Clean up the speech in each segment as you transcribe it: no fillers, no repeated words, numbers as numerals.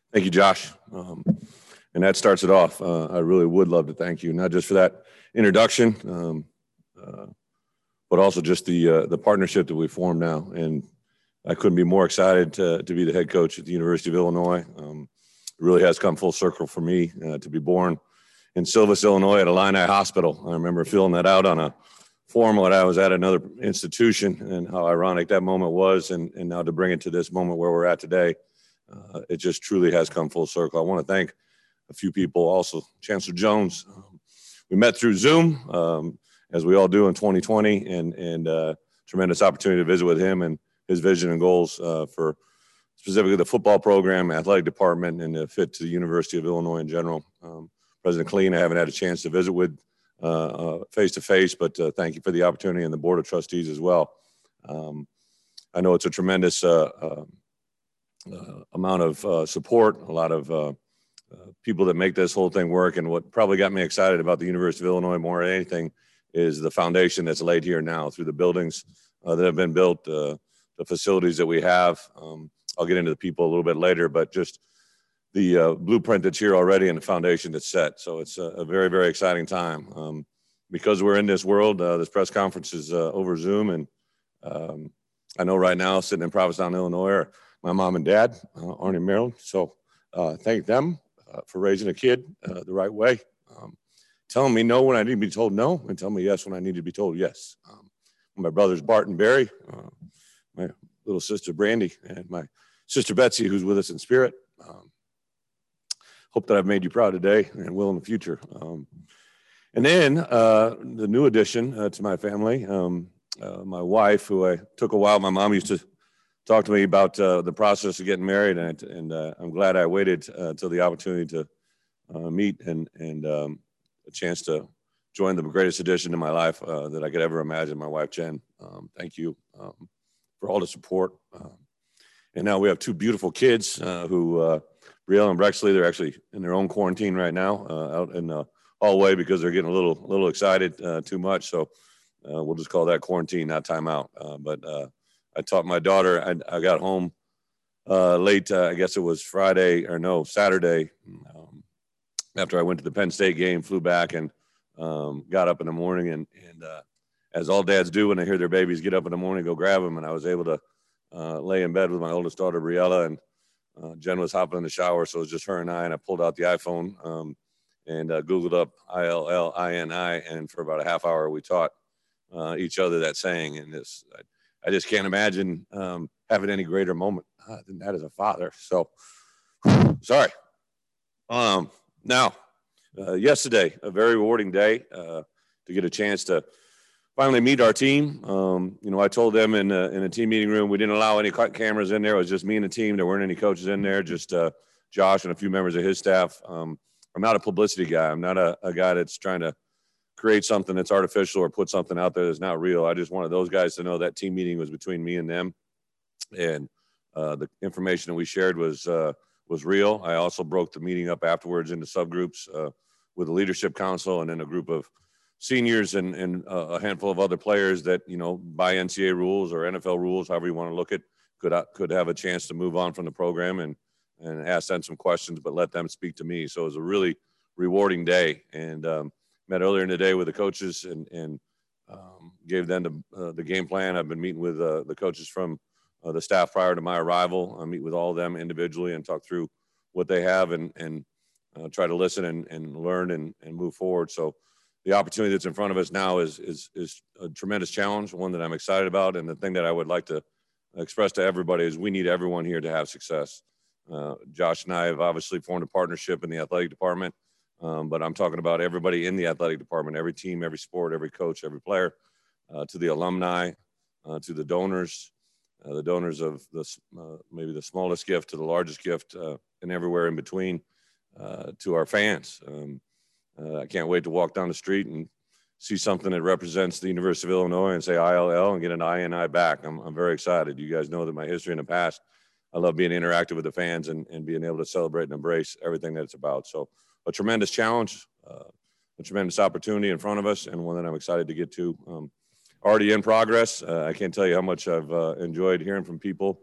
Thank you, Josh. And that starts it off. I really would love to thank you, not just for that introduction, but also just the partnership that we formed now. And I couldn't be more excited to be the head coach at the University of Illinois. It really has come full circle for me to be born in Silvis, Illinois, at Illini Hospital. I remember filling that out on a form when I was at another institution, and how ironic that moment was, and now to bring it to this moment where we're at today. It just truly has come full circle. I want to thank a few people also. Chancellor Jones, we met through Zoom, as we all do in 2020, and tremendous opportunity to visit with him and his vision and goals for specifically the football program, athletic department, and the fit to the University of Illinois in general. President Killeen, I haven't had a chance to visit with face-to-face, but thank you for the opportunity, and the Board of Trustees as well. I know it's a tremendous amount of support, a lot of people that make this whole thing work. And what probably got me excited about the University of Illinois more than anything is the foundation that's laid here now through the buildings that have been built, the facilities that we have. I'll get into the people a little bit later, but just the blueprint that's here already and the foundation that's set. So it's a very, very exciting time. Because we're in this world, this press conference is over Zoom. And I know right now, sitting in Provincetown, Illinois, are my mom and dad, Arnie and Marilyn. So thank them for raising a kid the right way. Telling me no when I need to be told no, and telling me yes when I need to be told yes. My brothers, Bart and Barry, my little sister, Brandy, and my sister, Betsy, who's with us in spirit. Hope that I've made you proud today and will in the future. And then the new addition to my family, my wife, who I took a while. My mom used to talk to me about the process of getting married, and I'm glad I waited till the opportunity to meet and a chance to join the greatest addition to my life that I could ever imagine, my wife, Jen. Thank you for all the support. And now we have two beautiful kids who, Brielle and Brexley, they're actually in their own quarantine right now out in the hallway because they're getting a little excited too much. So we'll just call that quarantine, not timeout. But I taught my daughter, I got home late, I guess it was Saturday, after I went to the Penn State game, flew back and got up in the morning. And as all dads do when they hear their babies get up in the morning, go grab them. And I was able to lay in bed with my oldest daughter, Briella, and Jen was hopping in the shower. So it was just her and I pulled out the iPhone and Googled up ILLINI. And for about a half hour, we taught each other that saying. And I just can't imagine having any greater moment than that as a father. So, sorry. Now, yesterday, a very rewarding day to get a chance to finally meet our team. I told them in a team meeting room, we didn't allow any cameras in there. It was just me and the team. There weren't any coaches in there, just Josh and a few members of his staff. I'm not a publicity guy. I'm not a guy that's trying to create something that's artificial or put something out there that's not real. I just wanted those guys to know that team meeting was between me and them. And the information that we shared was real. I also broke the meeting up afterwards into subgroups with the leadership council and then a group of seniors and a handful of other players that, by NCAA rules or NFL rules, however you want to look at, could have a chance to move on from the program and ask them some questions, but let them speak to me. So it was a really rewarding day, and met earlier in the day with the coaches and gave them the game plan. I've been meeting with the coaches from the staff prior to my arrival. I meet with all of them individually and talk through what they have and try to listen and learn and move forward. So the opportunity that's in front of us now is a tremendous challenge, one that I'm excited about. And the thing that I would like to express to everybody is we need everyone here to have success. Josh and I have obviously formed a partnership in the athletic department, but I'm talking about everybody in the athletic department, every team, every sport, every coach, every player, to the alumni, to the donors of maybe the smallest gift to the largest gift, and everywhere in between, to our fans. I can't wait to walk down the street and see something that represents the University of Illinois and say ILL and get an INI back. I'm very excited. You guys know that my history in the past, I love being interactive with the fans and being able to celebrate and embrace everything that it's about. So a tremendous challenge, a tremendous opportunity in front of us, and one that I'm excited to get to. Already in progress. I can't tell you how much I've enjoyed hearing from people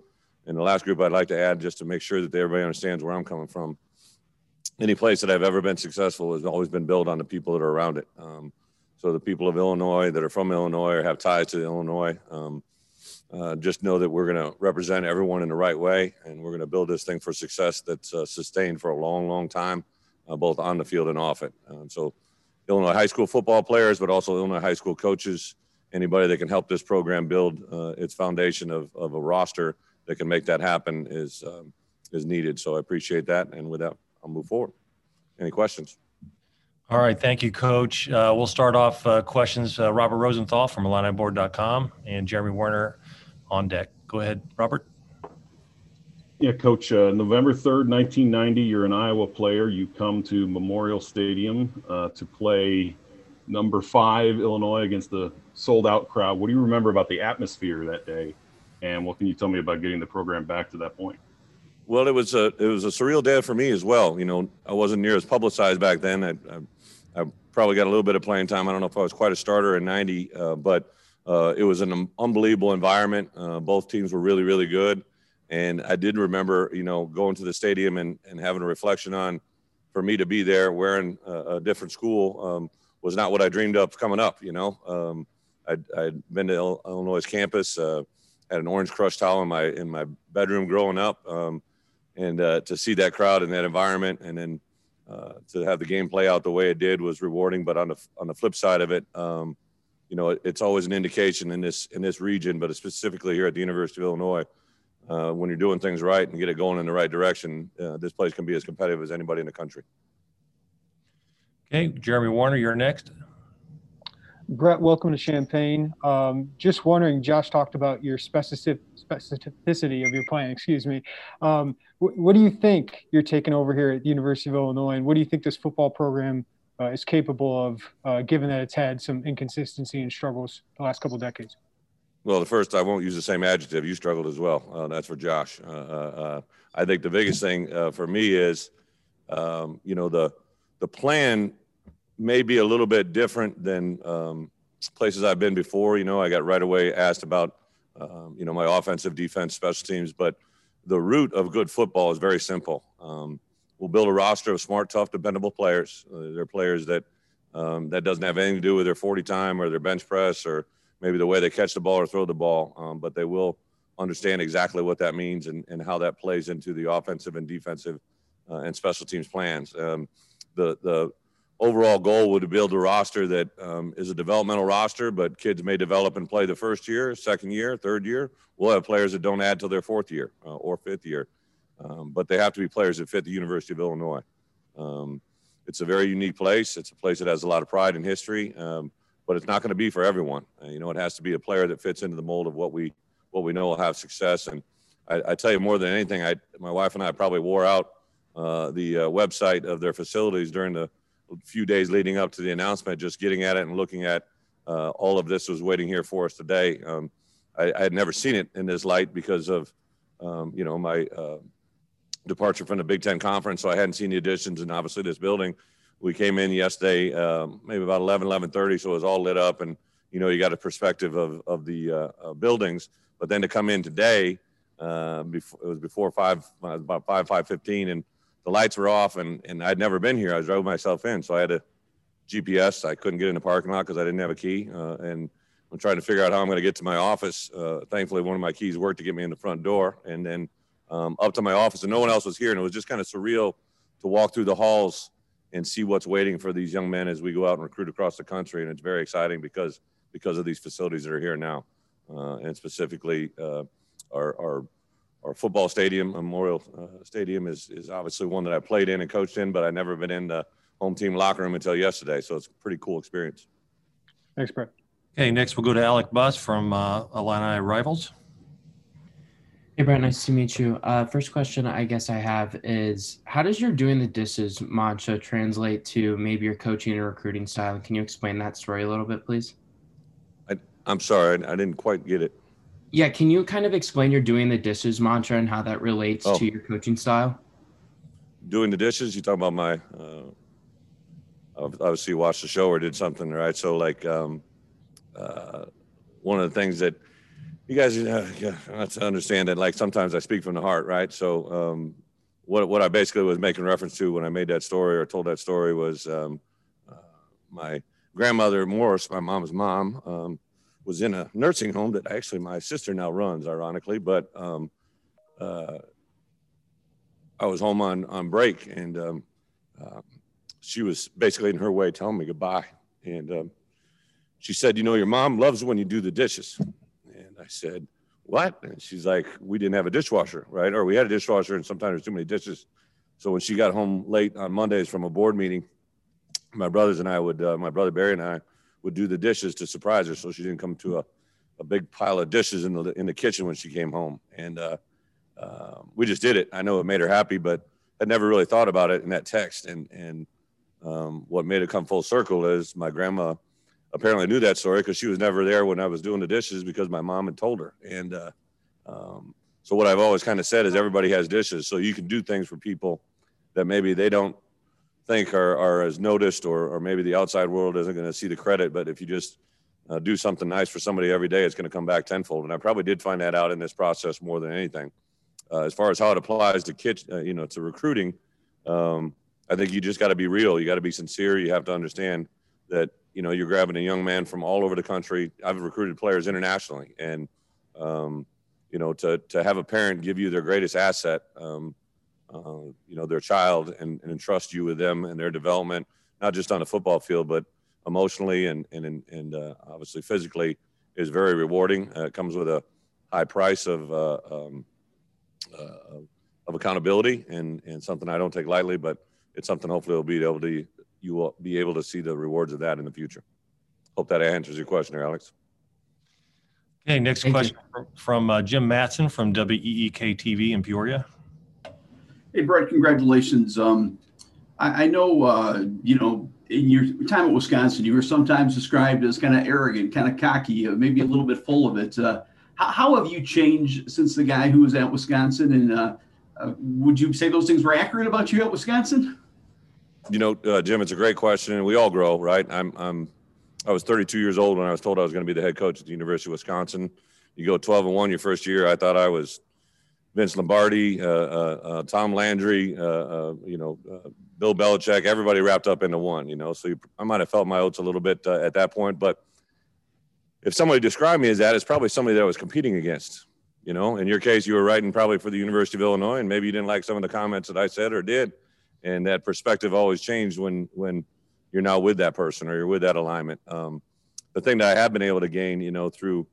And the last group I'd like to add, just to make sure that everybody understands where I'm coming from. Any place that I've ever been successful has always been built on the people that are around it. So the people of Illinois that are from Illinois or have ties to Illinois, just know that we're going to represent everyone in the right way, and we're going to build this thing for success that's sustained for a long, long time, both on the field and off it. So Illinois high school football players, but also Illinois high school coaches, anybody that can help this program build its foundation of a roster that can make that happen is needed. So I appreciate that. And with that, I'll move forward. Any questions? All right. Thank you, Coach. We'll start off questions. Robert Rosenthal from IlliniBoard.com and Jeremy Werner on deck. Go ahead, Robert. Yeah, Coach, November 3rd, 1990, you're an Iowa player. You come to Memorial Stadium to play number 5 Illinois against the sold-out crowd. What do you remember about the atmosphere that day? And what can you tell me about getting the program back to that point? Well, it was a surreal day for me as well. You know, I wasn't near as publicized back then. I probably got a little bit of playing time. I don't know if I was quite a starter in 90, but it was an unbelievable environment. Both teams were really, really good. And I did remember, you know, going to the stadium and having a reflection on, for me to be there wearing a different school was not what I dreamed of coming up, you know. I'd been to Illinois campus, had an Orange Crush towel in my bedroom growing up. And to see that crowd in that environment, and then to have the game play out the way it did was rewarding. But on the flip side of it, you know, it's always an indication in this region, but specifically here at the University of Illinois, when you're doing things right and get it going in the right direction, this place can be as competitive as anybody in the country. Okay, Jeremy Werner, you're next. Brett, welcome to Champaign. Just wondering, Josh talked about your specificity of your plan, excuse me. What do you think you're taking over here at the University of Illinois, and what do you think this football program is capable of, given that it's had some inconsistency and struggles the last couple of decades? Well, I won't use the same adjective. You struggled as well. That's for Josh. I think the biggest thing for me is, you know, the plan may be a little bit different than places I've been before. You know, I got right away asked about, you know, my offensive, defense, special teams, but the root of good football is very simple. We'll build a roster of smart, tough, dependable players. They're players that doesn't have anything to do with their 40 time or their bench press or maybe the way they catch the ball or throw the ball, but they will understand exactly what that means and how that plays into the offensive and defensive and special teams plans. The overall goal would be to build a roster that is a developmental roster, but kids may develop and play the first year, second year, third year. We'll have players that don't add till their 4th year or 5th year, but they have to be players that fit the University of Illinois. It's a very unique place. It's a place that has a lot of pride and history, but it's not going to be for everyone. You know, it has to be a player that fits into the mold of what we know will have success. And I tell you, more than anything, my wife and I probably wore out the website of their facilities during the few days leading up to the announcement, just getting at it and looking at all of this was waiting here for us today. I had never seen it in this light because of, you know, my departure from the Big Ten Conference. So I hadn't seen the additions, and obviously this building. We came in yesterday, maybe about 11:30, so it was all lit up, and you know, you got a perspective of the buildings. But then to come in today, it was before 5, about 5:15, and the lights were off, and I'd never been here. I drove myself in, so I had a GPS. I couldn't get in the parking lot because I didn't have a key, and I'm trying to figure out how I'm going to get to my office. Thankfully, one of my keys worked to get me in the front door, and then up to my office, and no one else was here, and it was just kind of surreal to walk through the halls and see what's waiting for these young men as we go out and recruit across the country. And it's very exciting because of these facilities that are here now, and specifically our football stadium, Memorial Stadium, is obviously one that I played in and coached in, but I've never been in the home team locker room until yesterday. So it's a pretty cool experience. Thanks, Brett. Okay, next we'll go to Alec Buss from Illini Rivals. Hey, Brett, nice to meet you. First question I guess I have is, how does your doing the dishes mantra translate to maybe your coaching and recruiting style? Can you explain that story a little bit, please? I'm sorry, I didn't quite get it. Yeah, can you kind of explain your doing the dishes mantra and how that relates to your coaching style? Doing the dishes, you talking about my obviously you watched the show or did something, right? So like one of the things that You guys have to understand that, like, sometimes I speak from the heart, right? So what I basically was making reference to when I made that story or told that story was my grandmother, Morris, my mom's mom, was in a nursing home that actually my sister now runs, ironically. But I was home on break, and she was basically in her way telling me goodbye. And she said, your mom loves when you do the dishes. And I said, what? And she's like, we didn't have a dishwasher, right? Or we had a dishwasher and sometimes there's too many dishes. So when she got home late on Mondays from a board meeting, my brothers and I would, my brother Barry and I would do the dishes to surprise her. So she didn't come to a big pile of dishes in the kitchen when she came home. And we just did it. I know it made her happy, but I never really thought about it in that text. And what made it come full circle is my grandma apparently knew that story because she was never there when I was doing the dishes because my mom had told her. And so what I've always kind of said is everybody has dishes. So you can do things for people that maybe they don't think are as noticed, or maybe the outside world isn't going to see the credit. But if you just do something nice for somebody every day, it's going to come back tenfold. And I probably did find that out in this process more than anything. As far as how it applies to kids, to recruiting, I think you just got to be real. You got to be sincere. You have to understand that, you're grabbing a young man from all over the country. I've recruited players internationally, and, to have a parent give you their greatest asset, their child, and entrust you with them and their development, not just on the football field, but emotionally and obviously physically, is very rewarding. It comes with a high price of accountability and something I don't take lightly, but it's something hopefully you will be able to see the rewards of that in the future. Hope that answers your question there, Alex. Okay, next question from Jim Matson from WEEK TV in Peoria. Hey, Brett, congratulations. I know, in your time at Wisconsin, you were sometimes described as kind of arrogant, kind of cocky, maybe a little bit full of it. How have you changed since the guy who was at Wisconsin? And would you say those things were accurate about you at Wisconsin? Jim, it's a great question, and we all grow, right? I was 32 years old when I was told I was going to be the head coach at the University of Wisconsin. You go 12-1 your first year. I thought I was Vince Lombardi, Tom Landry, Bill Belichick, everybody wrapped up into one, So I might have felt my oats a little bit at that point. But if somebody described me as that, it's probably somebody that I was competing against. In your case, you were writing probably for the University of Illinois, and maybe you didn't like some of the comments that I said or did. And that perspective always changed when you're now with that person or you're with that alignment. The thing that I have been able to gain, through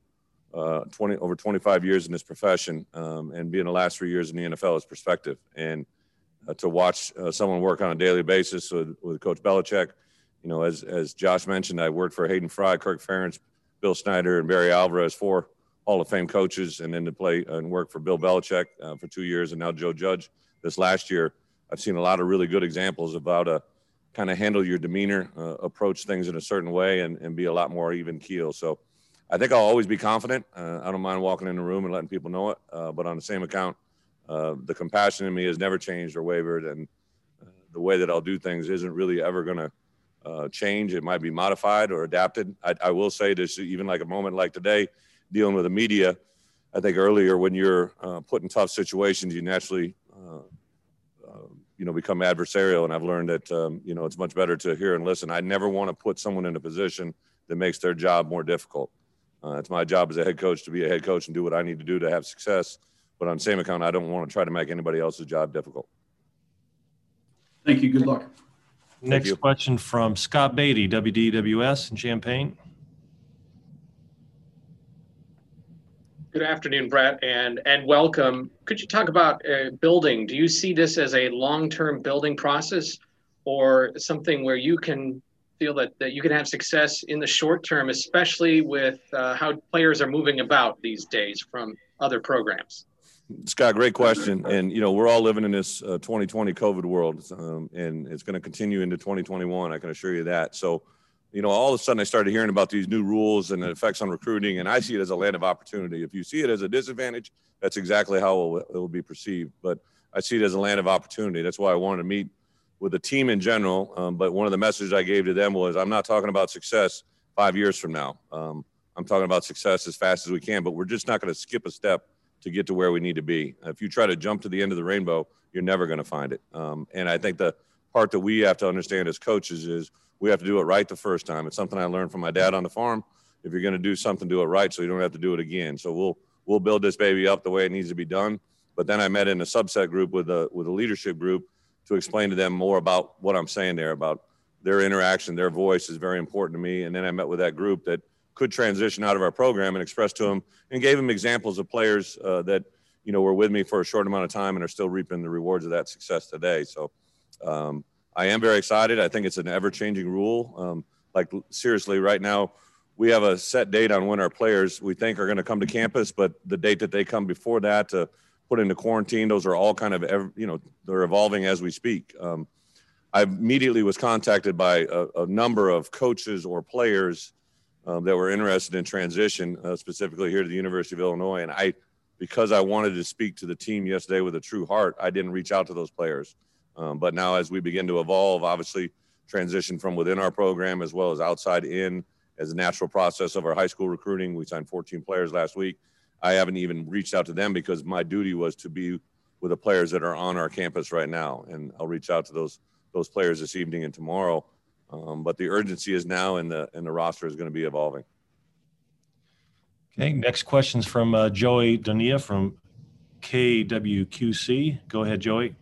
over 25 years in this profession and being the last 3 years in the NFL is perspective. And to watch someone work on a daily basis with Coach Belichick, as Josh mentioned, I worked for Hayden Fry, Kirk Ferentz, Bill Snyder, and Barry Alvarez, 4 Hall of Fame coaches, and then to play and work for Bill Belichick for 2 years, and now Joe Judge this last year. I've seen a lot of really good examples of how to kind of handle your demeanor, approach things in a certain way, and be a lot more even keel. So I think I'll always be confident. I don't mind walking in the room and letting people know it. But on the same account, the compassion in me has never changed or wavered. And the way that I'll do things isn't really ever going to change. It might be modified or adapted. I will say this, even like a moment like today, dealing with the media, I think earlier when you're put in tough situations, you naturally become adversarial. And I've learned that, it's much better to hear and listen. I never want to put someone in a position that makes their job more difficult. It's my job as a head coach to be a head coach and do what I need to do to have success. But on the same account, I don't want to try to make anybody else's job difficult. Thank you. Good luck. Next question from Scott Beatty, WDWS in Champaign. Good afternoon, Brett, and welcome. Could you talk about building? Do you see this as a long-term building process or something where you can feel that you can have success in the short term, especially with how players are moving about these days from other programs? Scott, great question. And, we're all living in this 2020 COVID world, and it's going to continue into 2021. I can assure you that. So, all of a sudden I started hearing about these new rules and the effects on recruiting, and I see it as a land of opportunity. If you see it as a disadvantage, that's exactly how it will be perceived. But I see it as a land of opportunity. That's why I wanted to meet with the team in general. But one of the messages I gave to them was, I'm not talking about success 5 years from now. I'm I'm talking about success as fast as we can, but we're just not going to skip a step to get to where we need to be. If you try to jump to the end of the rainbow, you're never going to find it. And I think the part that we have to understand as coaches is we have to do it right the first time. It's something I learned from my dad on the farm. If you're going to do something, do it right so you don't have to do it again. So we'll build this baby up the way it needs to be done. But then I met in a subset group with a leadership group to explain to them more about what I'm saying there, about their interaction, their voice is very important to me. And then I met with that group that could transition out of our program and express to them and gave them examples of players that, were with me for a short amount of time and are still reaping the rewards of that success today. So I am very excited. I think it's an ever-changing rule. Seriously, right now, we have a set date on when our players we think are going to come to campus, but the date that they come before that to put into quarantine, those are all kind of, they're evolving as we speak. I immediately was contacted by a number of coaches or players that were interested in transition, specifically here to the University of Illinois. And because I wanted to speak to the team yesterday with a true heart, I didn't reach out to those players. But now as we begin to evolve, obviously transition from within our program as well as outside in as a natural process of our high school recruiting. We signed 14 players last week. I haven't even reached out to them because my duty was to be with the players that are on our campus right now. And I'll reach out to those players this evening and tomorrow. But the urgency is now and the roster is going to be evolving. Okay, next question's from Joey Donia from KWQC. Go ahead, Joey.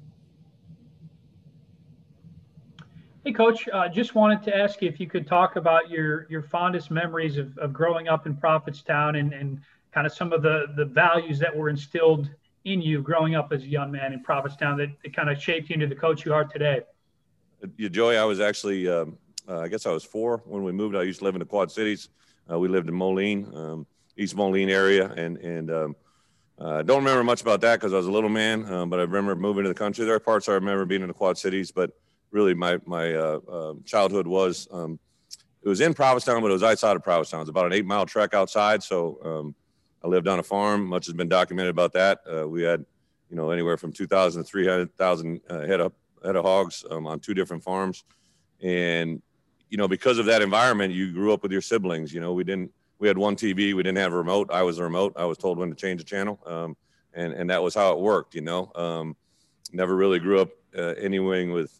Hey, Coach, just wanted to ask you if you could talk about your fondest memories of growing up in Prophetstown and kind of some of the values that were instilled in you growing up as a young man in Prophetstown that kind of shaped you into the coach you are today. Yeah, Joey, I was actually, I guess I was 4 when we moved. I used to live in the Quad Cities. We lived in Moline, East Moline area. And I don't remember much about that because I was a little man, but I remember moving to the country. There are parts I remember being in the Quad Cities, but really my childhood was, it was in Prophetstown, but it was outside of Prophetstown. It was about an 8-mile trek outside. So I lived on a farm. Much has been documented about that. We had, anywhere from 2,000 to 300,000 head of hogs on 2 different farms. And, because of that environment, you grew up with your siblings. We had one TV. We didn't have a remote. I was the remote. I was told when to change the channel. And that was how it worked, Never really grew up anywhere with,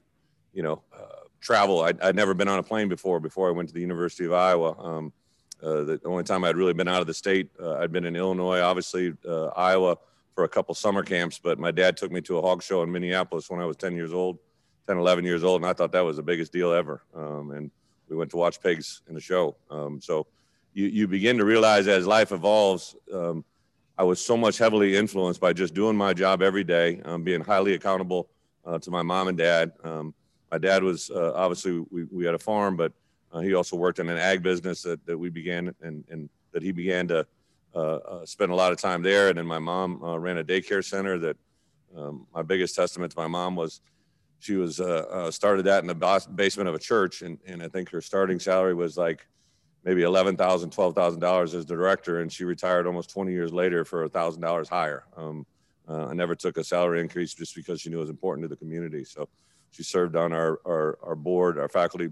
travel. I'd never been on a plane before I went to the University of Iowa. The only time I'd really been out of the state, I'd been in Illinois, obviously Iowa for a couple summer camps, but my dad took me to a hog show in Minneapolis when I was 11 years old. And I thought that was the biggest deal ever. And we went to watch pigs in the show. So you begin to realize as life evolves, I was so much heavily influenced by just doing my job every day, being highly accountable to my mom and dad. My dad was obviously we had a farm, but he also worked in an ag business that we began and that he began to spend a lot of time there. And then my mom ran a daycare center that my biggest testament to my mom was she was started that in the basement of a church. And I think her starting salary was like maybe $11,000, $12,000 as the director. And she retired almost 20 years later for $1,000 higher. I never took a salary increase just because she knew it was important to the community. So she served on our board, our faculty,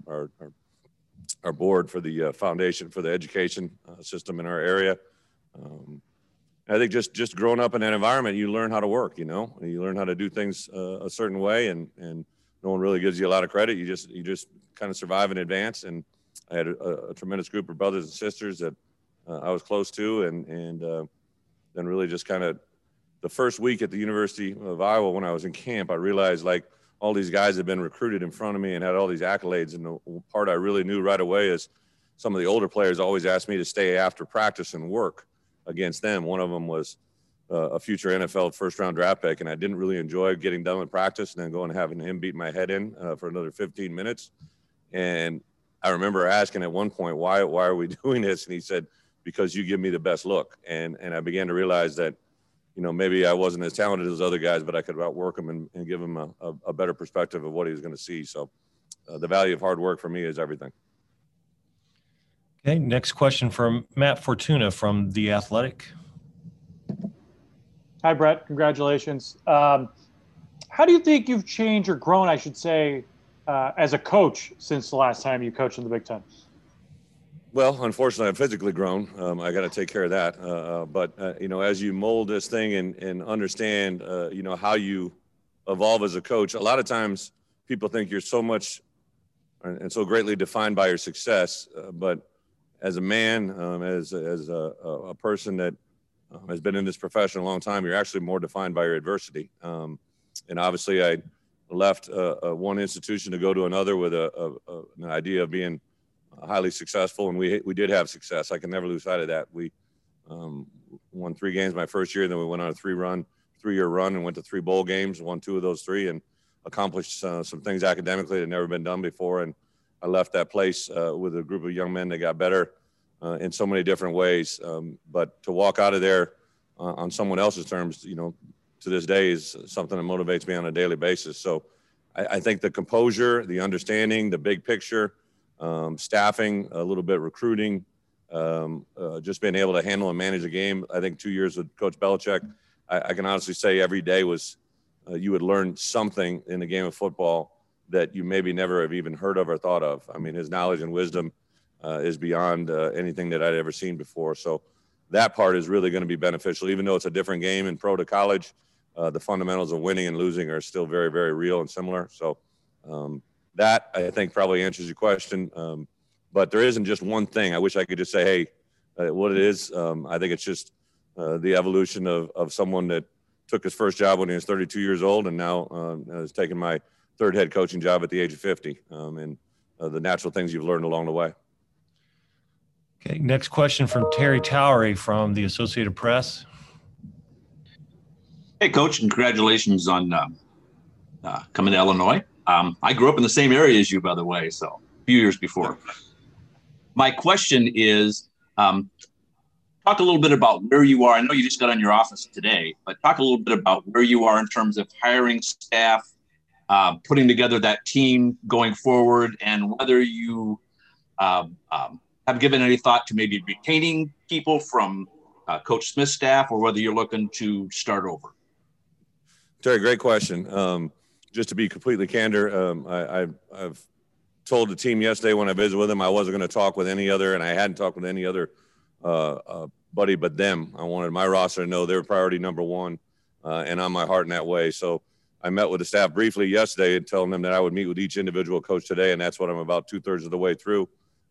our board for the foundation for the education system in our area. I think just growing up in that environment, you learn how to work, you learn how to do things a certain way, and no one really gives you a lot of credit. You just kind of survive and advance. And I had a tremendous group of brothers and sisters that I was close to, and then really just kind of the first week at the University of Iowa when I was in camp, I realized like all these guys had been recruited in front of me and had all these accolades. And the part I really knew right away is some of the older players always asked me to stay after practice and work against them. One of them was a future NFL first-round draft pick, and I didn't really enjoy getting done with practice and then going and having him beat my head in for another 15 minutes. And I remember asking at one point, why are we doing this? And he said, because you give me the best look. And I began to realize that, maybe I wasn't as talented as other guys, but I could outwork him and give him a better perspective of what he was going to see. So the value of hard work for me is everything. Okay, next question from Matt Fortuna from The Athletic. Hi, Brett. Congratulations. How do you think you've changed or grown, I should say, as a coach since the last time you coached in the Big Ten? Well, unfortunately, I'm physically grown. I got to take care of that. But as you mold this thing and understand, how you evolve as a coach, a lot of times people think you're so much and so greatly defined by your success. But as a man, as a person that has been in this profession a long time, you're actually more defined by your adversity. And obviously, I left one institution to go to another with an idea of being highly successful, and we did have success. I can never lose sight of that. We won 3 games my first year, then we went on a 3-year run and went to 3 bowl games, won 2 of those 3, and accomplished some things academically that had never been done before. And I left that place with a group of young men that got better in so many different ways. But to walk out of there on someone else's terms, to this day is something that motivates me on a daily basis. So I think the composure, the understanding, the big picture, staffing, a little bit recruiting, just being able to handle and manage a game. I think 2 years with Coach Belichick, I can honestly say every day was you would learn something in the game of football that you maybe never have even heard of or thought of. I mean, his knowledge and wisdom is beyond anything that I'd ever seen before. So that part is really going to be beneficial, even though it's a different game in pro to college. The fundamentals of winning and losing are still very, very real and similar. So that, I think, probably answers your question. But there isn't just one thing. I wish I could just say, hey, what it is. I think it's just the evolution of someone that took his first job when he was 32 years old and now has taken my 3rd head coaching job at the age of 50, and the natural things you've learned along the way. Okay, next question from Terry Towery from the Associated Press. Hey, Coach, congratulations on coming to Illinois. I grew up in the same area as you, by the way, so a few years before. My question is, talk a little bit about where you are. I know you just got on your office today, but talk a little bit about where you are in terms of hiring staff, putting together that team going forward, and whether you have given any thought to maybe retaining people from Coach Smith's staff, or whether you're looking to start over. Terry, great question. Just to be completely candor, I've told the team yesterday when I visited with them I wasn't going to talk with any other, and I hadn't talked with any other buddy but them. I wanted my roster to know they're priority number 1 and on my heart in that way. So I met with the staff briefly yesterday and telling them that I would meet with each individual coach today, and that's what I'm about 2/3 of the way through.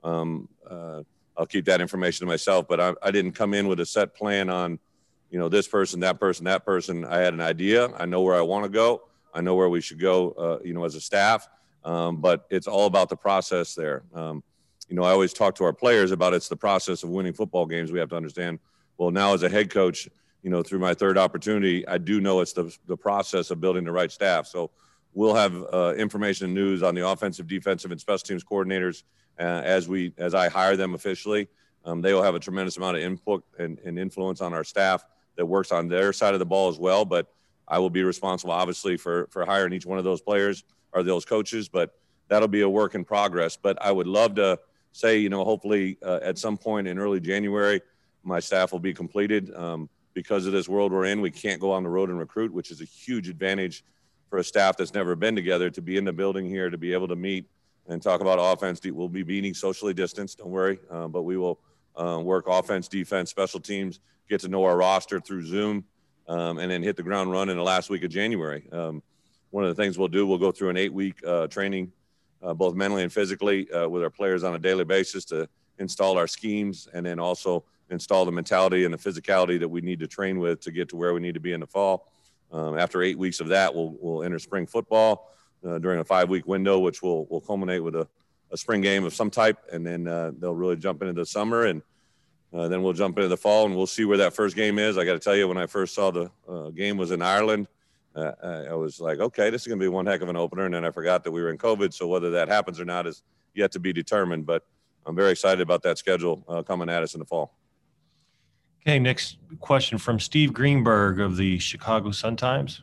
I'll keep that information to myself, but I didn't come in with a set plan on, this person, that person, that person. I had an idea. I know where I want to go. I know where we should go, as a staff. But it's all about the process there. I always talk to our players about it's the process of winning football games. We have to understand, well, now as a head coach, through my 3rd opportunity, I do know it's the process of building the right staff. So we'll have information and news on the offensive, defensive, and special teams coordinators as I hire them officially. They will have a tremendous amount of input and influence on our staff that works on their side of the ball as well. But I will be responsible, obviously, for hiring each one of those players or those coaches. But that'll be a work in progress. But I would love to say, hopefully at some point in early January, my staff will be completed. Because of this world we're in, we can't go on the road and recruit, which is a huge advantage for a staff that's never been together to be in the building here, to be able to meet and talk about offense. We'll be meeting socially distanced, don't worry, but we will work offense, defense, special teams, get to know our roster through Zoom, and then hit the ground running in the last week of January. One of the things we'll do, we'll go through an 8-week training, both mentally and physically, with our players on a daily basis to install our schemes, and then also install the mentality and the physicality that we need to train with to get to where we need to be in the fall. After 8 weeks of that, we'll enter spring football during a 5-week window, which will culminate with a spring game of some type, and then they'll really jump into the summer, and then we'll jump into the fall, and we'll see where that first game is. I got to tell you, when I first saw the game was in Ireland, I was like, okay, this is going to be one heck of an opener, and then I forgot that we were in COVID, so whether that happens or not is yet to be determined, but I'm very excited about that schedule coming at us in the fall. Okay, next question from Steve Greenberg of the Chicago Sun-Times.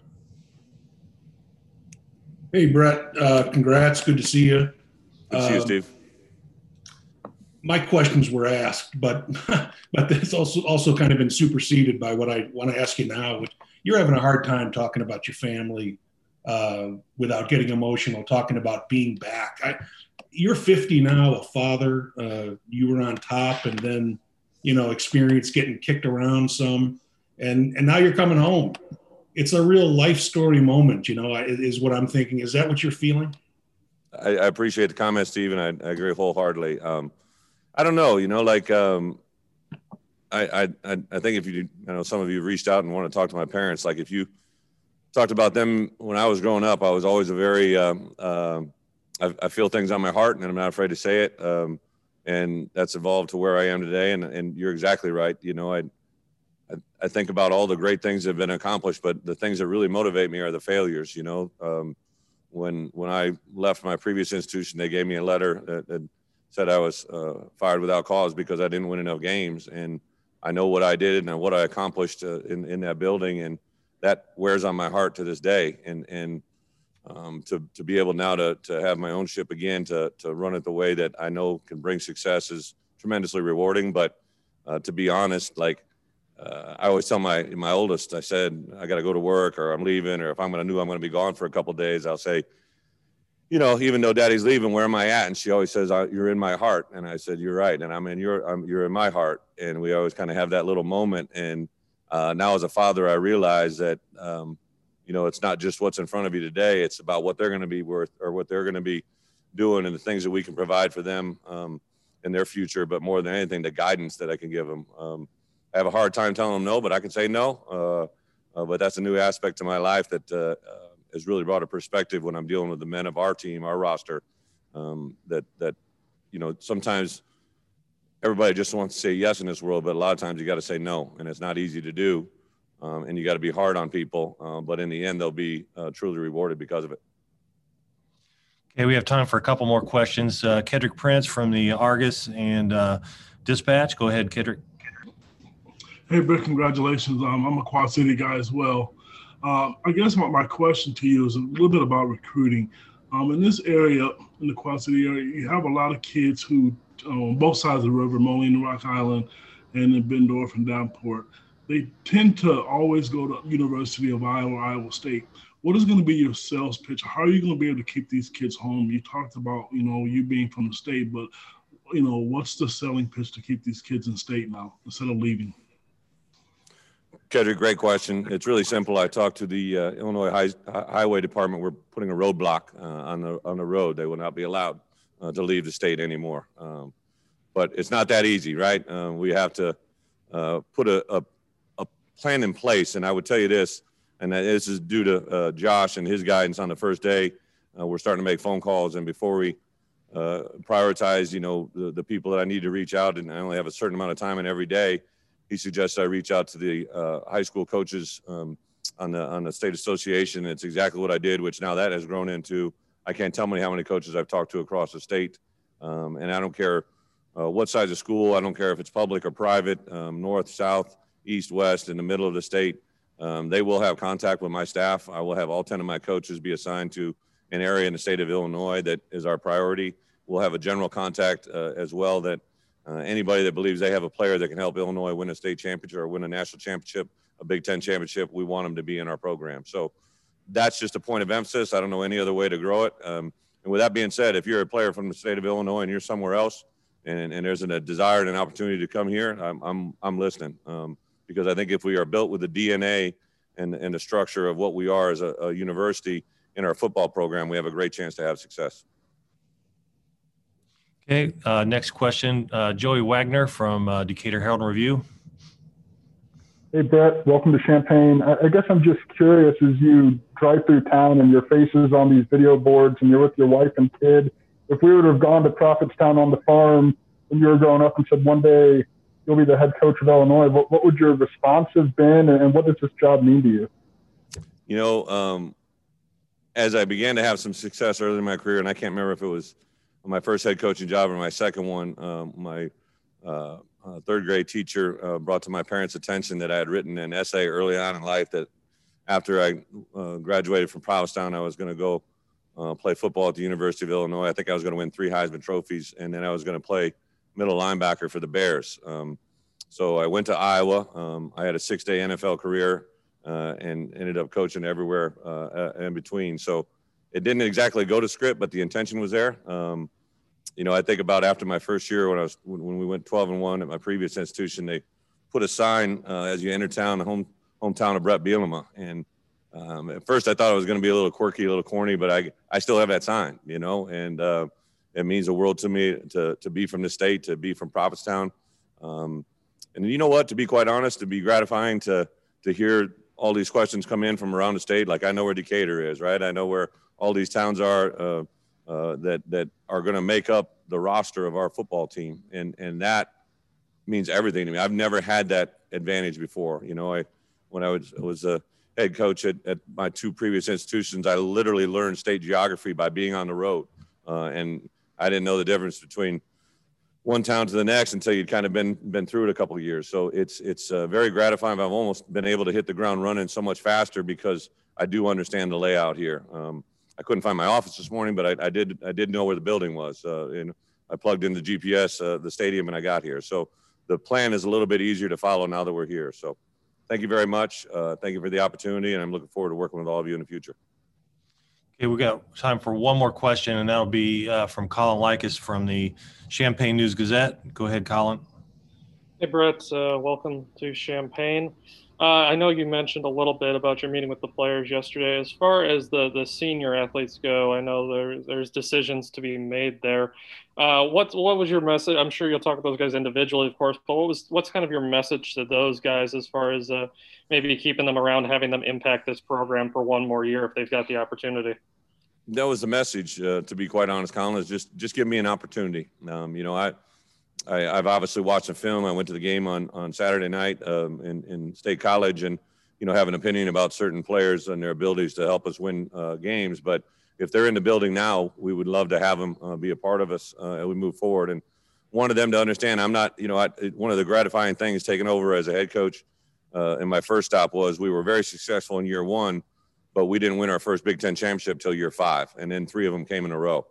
Hey, Brett. Congrats. Good to see you. Good to see you, Steve. My questions were asked, but it's also kind of been superseded by what I want to ask you now. You're having a hard time talking about your family without getting emotional, talking about being back. you're 50 now, a father. You were on top, and then experience getting kicked around some, and now you're coming home. It's a real life story moment, is what I'm thinking. Is that what you're feeling? I appreciate the comment, Steve, and I agree wholeheartedly. I don't know, I think if you some of you reached out and want to talk to my parents, like if you talked about them when I was growing up, I was always a very, I feel things on my heart and I'm not afraid to say it. And that's evolved to where I am today. And you're exactly right. I think about all the great things that have been accomplished, but the things that really motivate me are the failures. When I left my previous institution, they gave me a letter that said I was fired without cause because I didn't win enough games. And I know what I did and what I accomplished in that building, and that wears on my heart to this day. And to be able now to have my own ship again, to run it the way that I know can bring success is tremendously rewarding. But to be honest, I always tell my oldest, I said, I got to go to work or I'm leaving, or if I'm going to be gone for a couple of days, I'll say, even though Daddy's leaving, where am I at? And she always says, you're in my heart. And I said, you're right. And you're in my heart. And we always kind of have that little moment. And now as a father, I realize that, it's not just what's in front of you today. It's about what they're going to be worth or what they're going to be doing and the things that we can provide for them in their future. But more than anything, the guidance that I can give them. I have a hard time telling them no, but I can say no. But that's a new aspect to my life that has really brought a perspective when I'm dealing with the men of our team, our roster, that sometimes everybody just wants to say yes in this world, but a lot of times you got to say no, and it's not easy to do. And you got to be hard on people, but in the end, they'll be truly rewarded because of it. Okay, we have time for a couple more questions. Kedrick Prince from the Argus and Dispatch. Go ahead, Kedrick. Hey, Brett, congratulations. I'm a Quad City guy as well. I guess my question to you is a little bit about recruiting. In this area, in the Quad City area, you have a lot of kids who, on both sides of the river, Moline and Rock Island, and in Bendorf and Downport, they tend to always go to University of Iowa, Iowa State. What is going to be your sales pitch? How are you going to be able to keep these kids home? You talked about, you being from the state, but, what's the selling pitch to keep these kids in state now instead of leaving? Kedrick, great question. It's really simple. I talked to the Illinois Highway Department. We're putting a roadblock on the road. They will not be allowed to leave the state anymore. But it's not that easy, right? We have to put a plan in place. And I would tell you this, and this is due to Josh and his guidance on the first day. We're starting to make phone calls, and before we prioritize, the people that I need to reach out, and I only have a certain amount of time in every day, he suggested I reach out to the high school coaches on the state association. It's exactly what I did, which now that has grown into, I can't tell you how many coaches I've talked to across the state. And I don't care what size of school. I don't care if it's public or private, north, south, east, west, in the middle of the state. They will have contact with my staff. I will have all 10 of my coaches be assigned to an area in the state of Illinois that is our priority. We'll have a general contact as well that anybody that believes they have a player that can help Illinois win a state championship or win a national championship, a Big Ten championship, we want them to be in our program. So that's just a point of emphasis. I don't know any other way to grow it. And with that being said, if you're a player from the state of Illinois and you're somewhere else and there's a desire and an opportunity to come here, I'm listening. Because I think if we are built with the DNA and the structure of what we are as a university in our football program, we have a great chance to have success. Okay, next question, Joey Wagner from Decatur Herald and Review. Hey, Brett, welcome to Champaign. I guess I'm just curious, as you drive through town and your face is on these video boards and you're with your wife and kid, if we would have gone to Prophetstown on the farm when you were growing up and said one day you'll be the head coach of Illinois, what would your response have been, and what does this job mean to you? As I began to have some success early in my career, and I can't remember if it was my first head coaching job or my second one, my third grade teacher brought to my parents' attention that I had written an essay early on in life that after I graduated from Provincetown, I was going to go play football at the University of Illinois. I think I was going to win 3 Heisman trophies, and then I was going to play middle linebacker for the Bears. So I went to Iowa. I had a 6-day NFL career and ended up coaching everywhere in between. So it didn't exactly go to script, but the intention was there. You know, I think about after my first year when we went 12-1 at my previous institution, they put a sign as you enter town, the hometown of Brett Bielema. And at first I thought it was going to be a little quirky, a little corny, but I still have that sign, you know, and it means the world to me to be from the state, to be from Prophetstown. And you know what, to be quite honest, to be gratifying to hear all these questions come in from around the state. Like, I know where Decatur is, right? I know where all these towns are that are going to make up the roster of our football team. And that means everything to me. I've never had that advantage before. You know, when I was a head coach at my two previous institutions, I literally learned state geography by being on the road. And I didn't know the difference between one town to the next until you'd kind of been through it a couple of years. So it's very gratifying. I've almost been able to hit the ground running so much faster because I do understand the layout here. I couldn't find my office this morning, but I did know where the building was. And I plugged in the GPS, the stadium, and I got here. So the plan is a little bit easier to follow now that we're here. So thank you very much. Thank you for the opportunity, and I'm looking forward to working with all of you in the future. Okay, we got time for one more question, and that'll be from Colin Likas from the Champaign News-Gazette. Go ahead, Colin. Hey, Brett. Welcome to Champaign. I know you mentioned a little bit about your meeting with the players yesterday. As far as the senior athletes go, I know there's decisions to be made there. What was your message? I'm sure you'll talk to those guys individually, of course, but what's kind of your message to those guys as far as maybe keeping them around, having them impact this program for one more year if they've got the opportunity? That was the message, to be quite honest, Colin, is just give me an opportunity. You know, I've obviously watched the film. I went to the game on Saturday night in State College, and, you know, have an opinion about certain players and their abilities to help us win games. But if they're in the building now, we would love to have them be a part of us as we move forward. And wanted them to understand I'm not, you know, one of the gratifying things taking over as a head coach in my first stop was we were very successful in year one, but we didn't win our first Big Ten championship till year 5. And then 3 of them came in a row.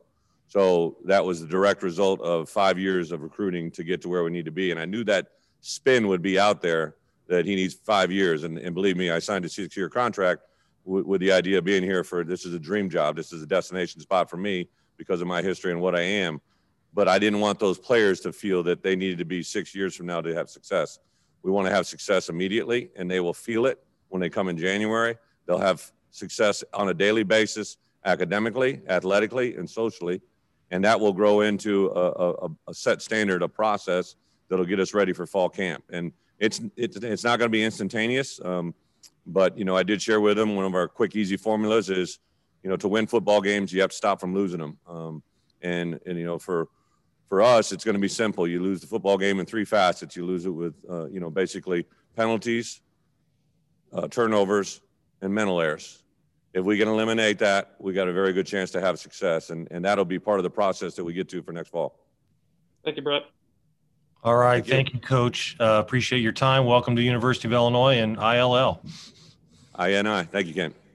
So that was the direct result of 5 years of recruiting to get to where we need to be. And I knew that spin would be out there, that he needs 5 years. And believe me, I signed a 6-year contract with the idea of being here this is a dream job. This is a destination spot for me because of my history and what I am. But I didn't want those players to feel that they needed to be 6 years from now to have success. We want to have success immediately, and they will feel it when they come in January. They'll have success on a daily basis, academically, athletically, and socially. And that will grow into a set standard, a process that'll get us ready for fall camp. And it's not going to be instantaneous. But, you know, I did share with them one of our quick, easy formulas is, you know, to win football games, you have to stop from losing them. And you know, for us, it's going to be simple. You lose the football game in 3 facets. You lose it with, you know, basically penalties, turnovers, and mental errors. If we can eliminate that, we got a very good chance to have success. And that'll be part of the process that we get to for next fall. Thank you, Brett. All right. Thank you, Coach. Appreciate your time. Welcome to University of Illinois and ILL. INI. Thank you, Ken.